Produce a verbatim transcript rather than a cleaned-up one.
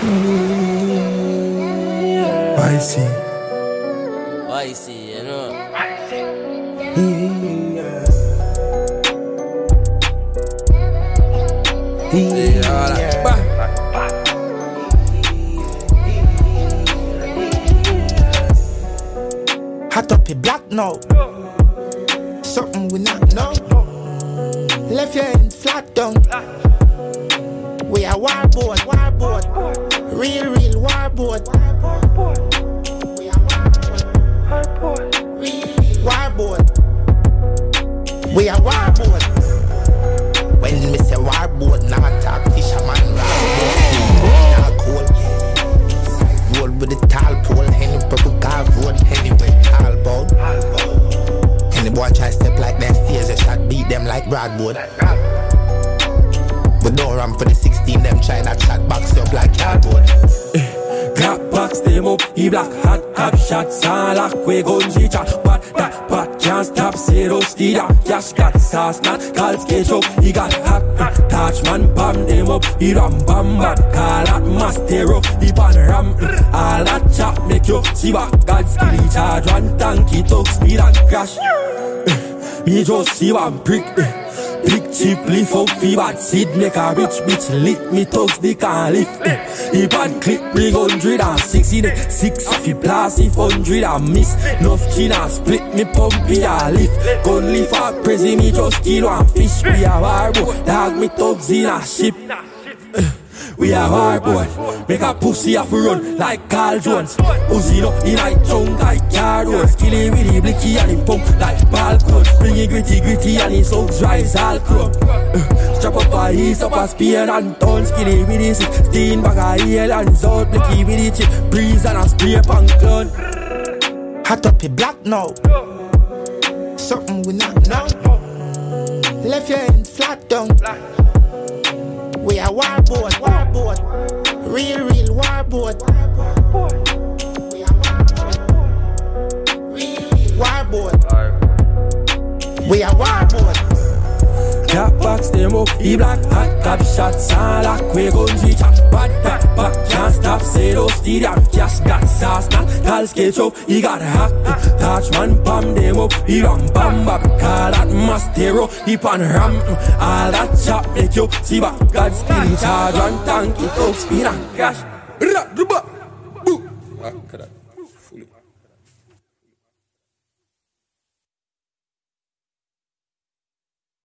I see. I see, you know. Yeah. Hot up your black now. Something we not know. Left your hand flat down. We are warboard, warboard. Real, real warboard. We are warboard. Real, real warboard. We are warboard. When me say warboard, not talk fisherman. Not cool. Roll with the tall pole, Henny purple car road, anyway, all bound. And the boy try step like that stairs, a shot beat them like Broadwood. But don't run for the sixteen, them try that shot box up like cardboard. Clap box them up, he black hot cap shots all like we guns each a but that but can't stop zero steed up. Cash got sauce, not call sketch up. He got hot, touch man bomb them up. He ram bam bam, call that mastero. He pan ram, all that chop make you see what God skill charge one tank, he talk speed and crash. Me just see one prick. Big cheap leaf up fi bad seed make a rich bitch lit me thugs they can't lift. He bad clip bring hundred and sixty the six if he blast if hundred and miss. Nuff chin and split me pump me a lift. Gun leaf a prezi me just kill one fish. We a warboard dog me thugs in a ship. We a warboard, make a pussy off run like Carl Jones. Uzi up in a chunk like car doors. Kill him with the blicky and the pump like ball coach. Bring it gritty gritty and his hugs rise all chrome. uh, Strap up a east up a spear and tons. Kill him with the sixteen bag of heel and his out blicky with the chip. Breeze and a spray pan clone. Hot up your black now. Something we not know. Left your hand flat down. We are warboard, warboard. Real, real warboard. We are warboard. Real, real warboard. We are warboard. Clap box them up, he black hot cap shots all like we guns each a bad back back can't stop zero steed up. Cash got sauce now, call sketch up. He got hack, touch man bomb them up. He ram bam bam, call that mastero. He pan ram, all that chop make you see what God skill charge one tank. He talk speed and crash.